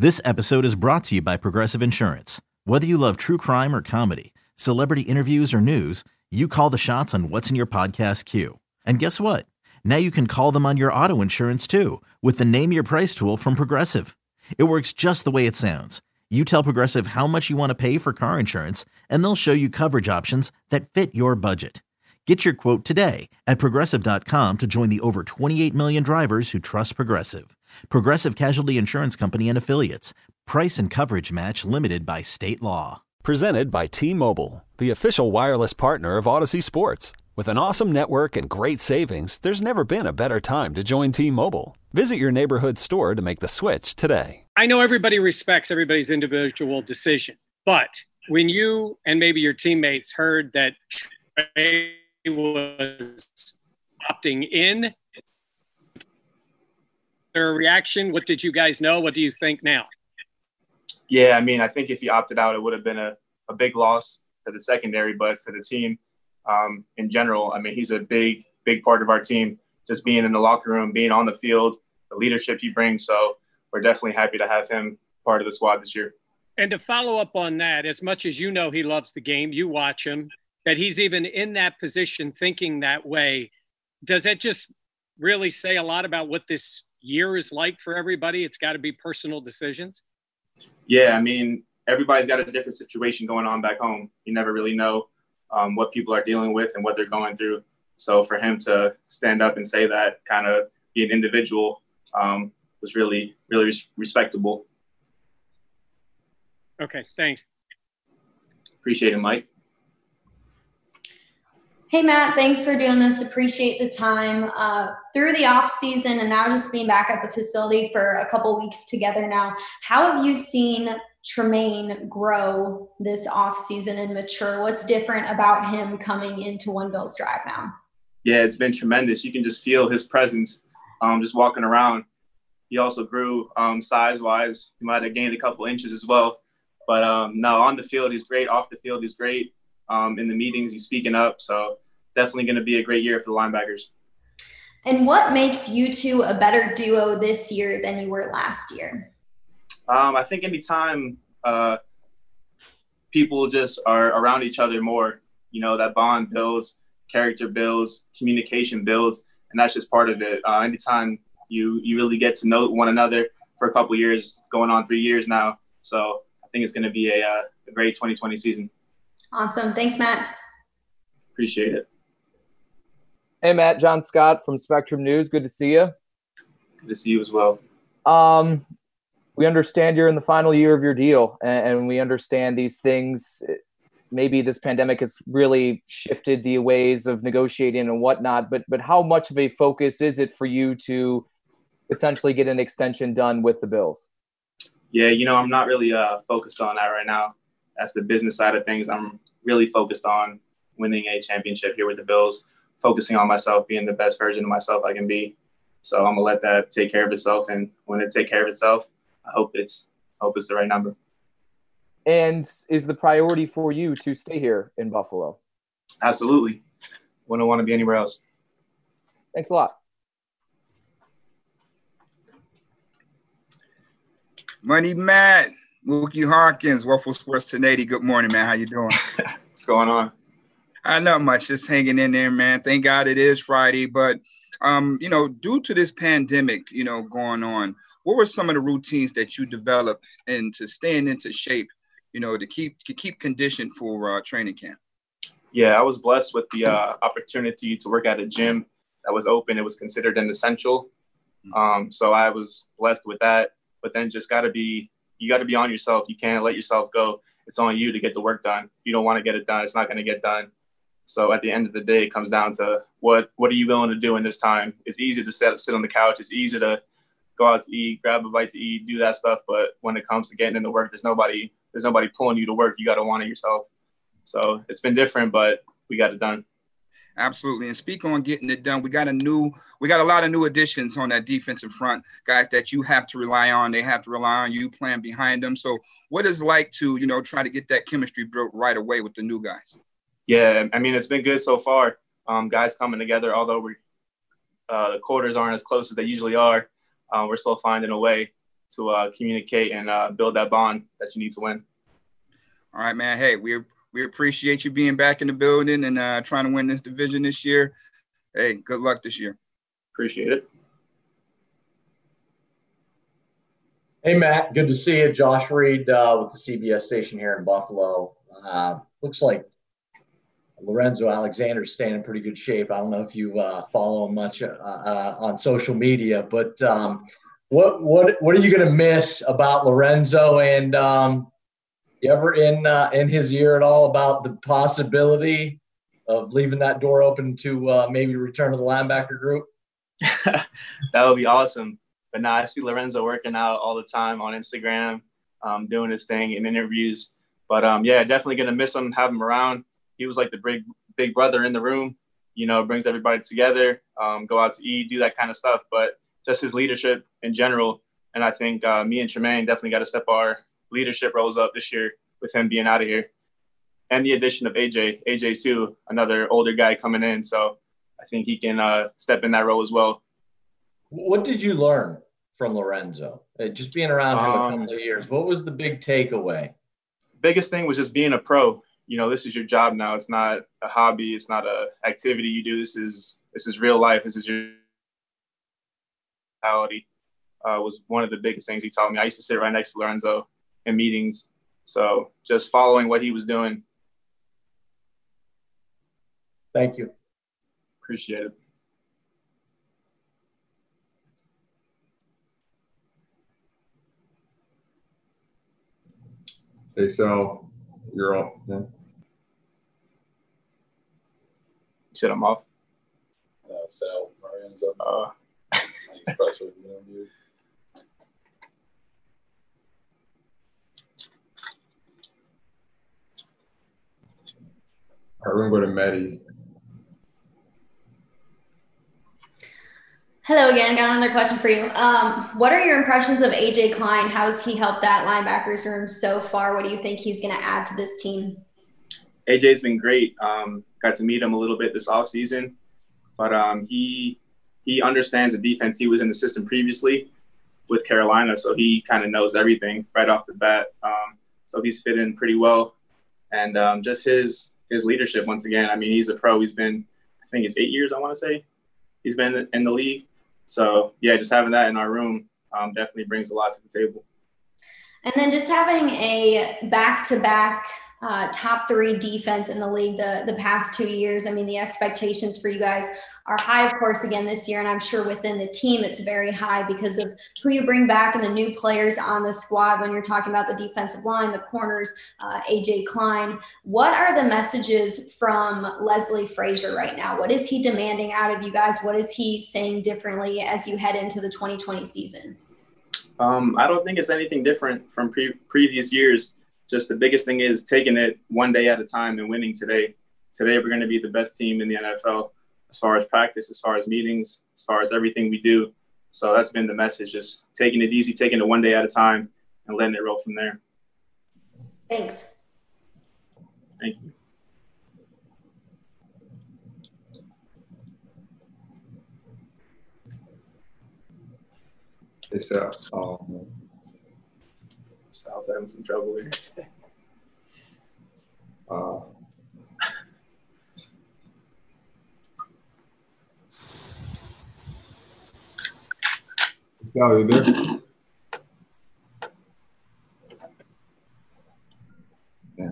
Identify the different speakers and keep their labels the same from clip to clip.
Speaker 1: This episode is brought to you by Progressive Insurance. Whether you love true crime or comedy, celebrity interviews or news, you call the shots on what's in your podcast queue. And guess what? Now you can call them on your auto insurance too with the Name Your Price tool from Progressive. It works just the way it sounds. You tell Progressive how much you want to pay for car insurance, and they'll show you coverage options that fit your budget. Get your quote today at Progressive.com to join the over 28 million drivers who trust Progressive. Progressive Casualty Insurance Company and Affiliates. Price and coverage match limited by state law.
Speaker 2: Presented by T-Mobile, the official wireless partner of Odyssey Sports. With an awesome network and great savings, there's never been a better time to join T-Mobile. Visit your neighborhood store to make the switch today.
Speaker 3: I know everybody respects everybody's individual decision, but when you and maybe your teammates heard that Trey was opting in, their reaction, what did you guys know? What do you think now?
Speaker 4: Yeah, I mean, I think if he opted out, it would have been a big loss for the secondary, but for the team in general, I mean, he's a big part of our team, just being in the locker room, being on the field, the leadership he brings. So we're definitely happy to have him part of the squad this year.
Speaker 3: And to follow up on that, as much as you know he loves the game, you watch him, that he's even in that position thinking that way, does that just really say a lot about what this year is like for everybody? It's got to be personal decisions.
Speaker 4: Yeah, I mean, everybody's got a different situation going on back home. You never really know what people are dealing with and what they're going through. So for him to stand up and say that, kind of be an individual, was really, really respectable.
Speaker 3: Okay, thanks.
Speaker 4: Appreciate it, Mike.
Speaker 5: Hey, Matt, thanks for doing this. Appreciate the time. Through the off season and now just being back at the facility for a couple weeks together now, how have you seen Tremaine grow this off season and mature? What's different about him coming into One Bills Drive now?
Speaker 4: Yeah, it's been tremendous. You can just feel his presence just walking around. He also grew size-wise. He might have gained a couple inches as well. But no, on the field, he's great. Off the field, he's great. In the meetings, he's speaking up. So definitely going to be a great year for the linebackers.
Speaker 5: And what makes you two a better duo this year than you were last year?
Speaker 4: I think anytime people just are around each other more, you know, that bond builds, character builds, communication builds, and that's just part of it. Anytime you really get to know one another for a couple of years, going on 3 years now. So I think it's going to be a great 2020 season.
Speaker 5: Awesome. Thanks, Matt.
Speaker 4: Appreciate it.
Speaker 6: Hey, Matt, John Scott from Spectrum News. Good to see you.
Speaker 4: Good to see you as well.
Speaker 6: We understand you're in the final year of your deal, and we understand these things. Maybe this pandemic has really shifted the ways of negotiating and whatnot, but how much of a focus is it for you to potentially get an extension done with the Bills?
Speaker 4: Yeah, you know, I'm not really focused on that right now. That's the business side of things. I'm really focused on winning a championship here with the Bills, focusing on myself, being the best version of myself I can be. So I'm going to let that take care of itself. And when it takes care of itself, I hope it's the right number.
Speaker 6: And is the priority for you to stay here in Buffalo?
Speaker 4: Absolutely. Wouldn't want to be anywhere else.
Speaker 6: Thanks a lot.
Speaker 7: Money Matt, Mookie Hawkins, Waffle Sports 1080. Good morning, man. How you doing?
Speaker 4: What's going on?
Speaker 7: Not much. Just hanging in there, man. Thank God it is Friday. But, you know, due to this pandemic, you know, going on, what were some of the routines that you developed and to staying into shape, you know, to keep conditioned for training camp?
Speaker 4: Yeah, I was blessed with the opportunity to work at a gym that was open. It was considered an essential. So I was blessed with that. But then just you got to be on yourself. You can't let yourself go. It's on you to get the work done. If you don't want to get it done, it's not going to get done. So at the end of the day, it comes down to what are you willing to do in this time? It's easy to sit on the couch. It's easy to go out to eat, grab a bite to eat, do that stuff. But when it comes to getting into work, there's nobody pulling you to work. You got to want it yourself. So it's been different, but we got it done.
Speaker 7: Absolutely. And speak on getting it done. We got a lot of new additions on that defensive front, guys that you have to rely on. They have to rely on you playing behind them. So what is it like to, you know, try to get that chemistry built right away with the new guys?
Speaker 4: Yeah, I mean, it's been good so far. Guys coming together, although the quarters aren't as close as they usually are. We're still finding a way to communicate and build that bond that you need to win.
Speaker 7: All right, man. Hey, we appreciate you being back in the building and trying to win this division this year. Hey, good luck this year.
Speaker 4: Appreciate it.
Speaker 8: Hey, Matt. Good to see you. Josh Reed with the CBS station here in Buffalo. Looks like Lorenzo Alexander's staying in pretty good shape. I don't know if you follow him much on social media, but what are you going to miss about Lorenzo? And you ever in his ear at all about the possibility of leaving that door open to maybe return to the linebacker group?
Speaker 4: That would be awesome. But now I see Lorenzo working out all the time on Instagram, doing his thing in interviews. But yeah, definitely gonna miss him, have him around. He was like the big brother in the room, brings everybody together, go out to eat, do that kind of stuff. But just his leadership in general. And I think me and Tremaine definitely got to step our leadership roles up this year with him being out of here. And the addition of AJ too, another older guy coming in. So I think he can step in that role as well.
Speaker 8: What did you learn from Lorenzo? Just being around him a couple of years, what was the big takeaway?
Speaker 4: Biggest thing was just being a pro. This is your job now. It's not a hobby. It's not a activity you do. This is real life. This is your mentality. Was one of the biggest things he taught me. I used to sit right next to Lorenzo in meetings. So just following what he was doing.
Speaker 8: Thank you.
Speaker 4: Appreciate it.
Speaker 9: Hey, Sal, you're up. Yeah.
Speaker 4: You said I'm off.
Speaker 10: Sal, Marian's up.
Speaker 9: All right, we're going to go to Maddie.
Speaker 5: Hello again. Got another question for you. What are your impressions of AJ Klein? How has he helped that linebackers room so far? What do you think he's going to add to this team?
Speaker 4: AJ's been great. Got to meet him a little bit this offseason, but he understands the defense. He was in the system previously with Carolina, so he kind of knows everything right off the bat. So he's fit in pretty well. And just his leadership, once again, I mean, he's a pro. He's been, I think it's 8 years, I want to say, he's been in the league. So, yeah, just having that in our room definitely brings a lot to the table.
Speaker 5: And then just having a back-to-back top three defense in the league the past 2 years. I mean, the expectations for you guys are high, of course, again this year. And I'm sure within the team it's very high because of who you bring back and the new players on the squad when you're talking about the defensive line, the corners, AJ Klein. What are the messages from Leslie Frazier right now? What is he demanding out of you guys? What is he saying differently as you head into the 2020 season?
Speaker 4: I don't think it's anything different from previous years. Just the biggest thing is taking it one day at a time and winning today. Today we're going to be the best team in the NFL as far as practice, as far as meetings, as far as everything we do. So that's been the message, just taking it easy, taking it one day at a time and letting it roll from there.
Speaker 5: Thanks.
Speaker 4: Thank you.
Speaker 9: Hey, Sal.
Speaker 4: Sal's having some trouble here.
Speaker 9: Sal, you there? Yeah.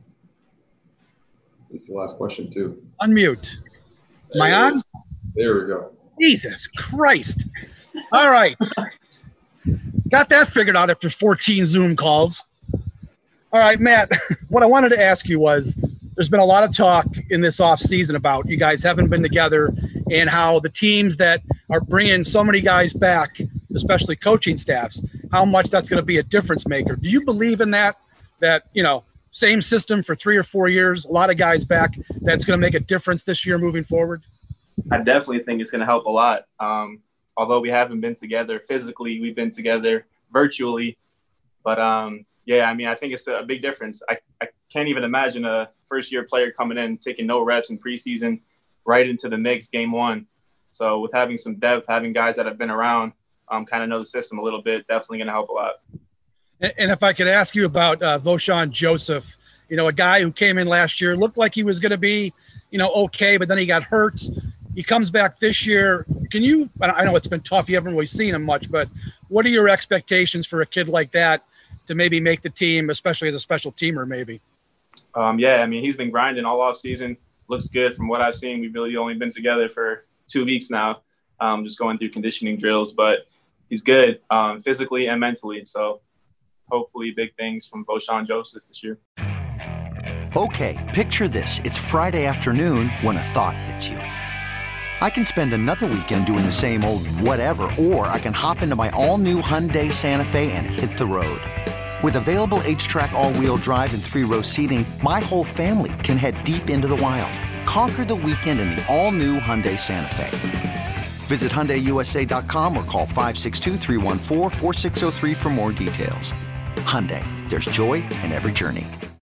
Speaker 9: It's the last question, too.
Speaker 11: Unmute. Am I on?
Speaker 9: There we go.
Speaker 11: Jesus Christ. All right. Got that figured out after 14 Zoom calls. All right, Matt, what I wanted to ask you was there's been a lot of talk in this offseason about you guys haven't been together and how the teams that are bringing so many guys back, especially coaching staffs, how much that's going to be a difference maker. Do you believe in that, same system for 3 or 4 years, a lot of guys back, that's going to make a difference this year moving forward?
Speaker 4: I definitely think it's going to help a lot. Although we haven't been together physically, we've been together virtually. But, yeah, I mean, I think it's a big difference. I can't even imagine a first-year player coming in, taking no reps in preseason, right into the mix game one. So with having some depth, having guys that have been around, kind of know the system a little bit. Definitely going to help a lot.
Speaker 11: And if I could ask you about Vosean Joseph, a guy who came in last year, looked like he was going to be, okay, but then he got hurt. He comes back this year. I know it's been tough. You haven't really seen him much, but what are your expectations for a kid like that to maybe make the team, especially as a special teamer, maybe?
Speaker 4: Yeah, I mean, he's been grinding all off season. Looks good from what I've seen. We've really only been together for 2 weeks now, just going through conditioning drills, but he's good physically and mentally. So hopefully big things from Vosean Joseph this year.
Speaker 12: Okay, picture this. It's Friday afternoon when a thought hits you. I can spend another weekend doing the same old whatever, or I can hop into my all-new Hyundai Santa Fe and hit the road. With available H-Track all-wheel drive and 3-row seating, my whole family can head deep into the wild. Conquer the weekend in the all-new Hyundai Santa Fe. Visit HyundaiUSA.com or call 562-314-4603 for more details. Hyundai, there's joy in every journey.